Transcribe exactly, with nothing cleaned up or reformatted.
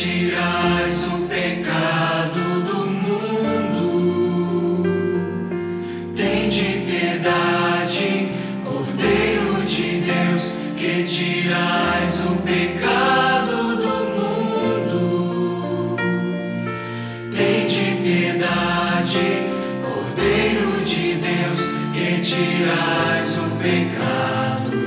tirais o pecado do mundo. Tende piedade, Cordeiro de Deus, que tirais o pecado do mundo. Tende piedade, Cordeiro de Deus, que tirais o pecado